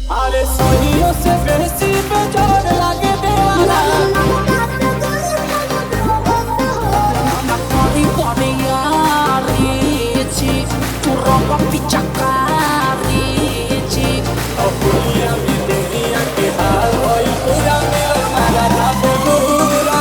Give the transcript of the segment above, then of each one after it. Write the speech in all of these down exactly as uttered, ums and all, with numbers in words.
अरे सोनियों से बेसी पे जोर लागे देवाना करी पड़े यारी छी तू रोक पिचकारी छी अपुलिया भी दुनिया के हाल होई पूरा मेरा मारा ना बेगुरा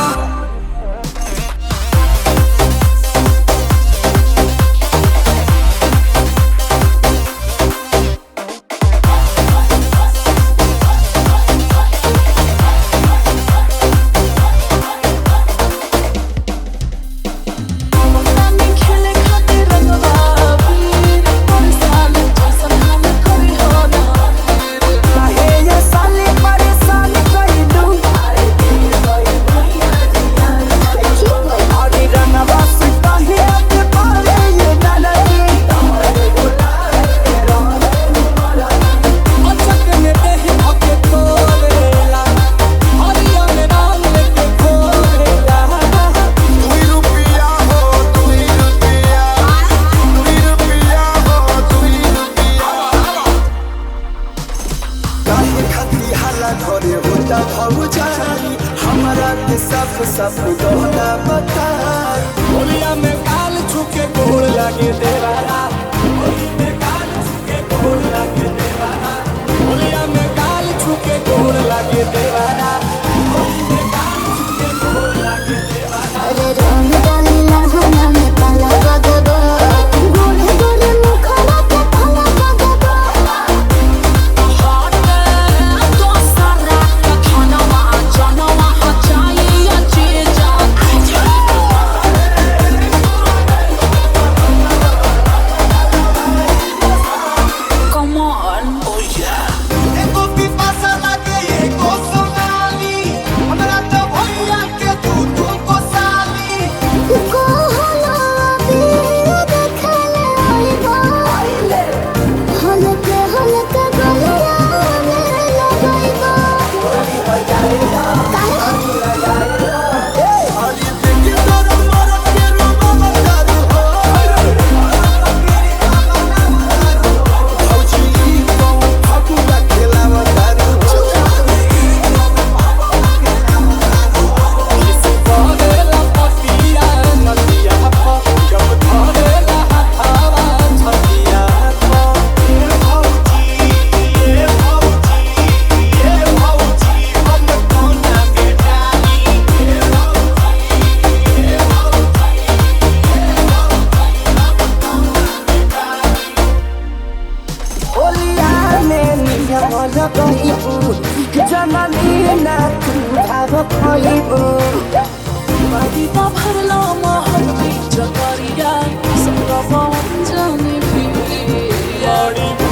हमारा के सब सब गहना बताई होलिया में काल छुके गोड़ लगे देवारा होली में काल छुके गोड़ लगे देवारा होलिया में काल छुके गोड़ लगे देवारा होली में काल छुके गोड़ लगे देवारा अरे रंग डाली लहंगा में काला गगबा गोरे गोरे मुखड़ा पे काला गगबा हाथ तो सारा खाना जनवा चाहिए चीज Come on oh yeah एको पिपासा लागे एको सोनाली हमरा तो भैया के तू तू को साली को हला भी देखले आईबा हलके हलके गलिया में लगाईबा अरे देखी तोर मरद के रूप बतारू हो भौजी को फकुला खेला बतारू परेला पतिया नदिया पर जब धरेला हाथावा छतिया पर ए भौजी ए भौजी ए भौजी हम कोना के डाली ए भौजी ए होलिया में नियम लगाइबू जननी ना तू भाव खइबू बादी का भरला महल की जगरिया सब जाने भी बड़ी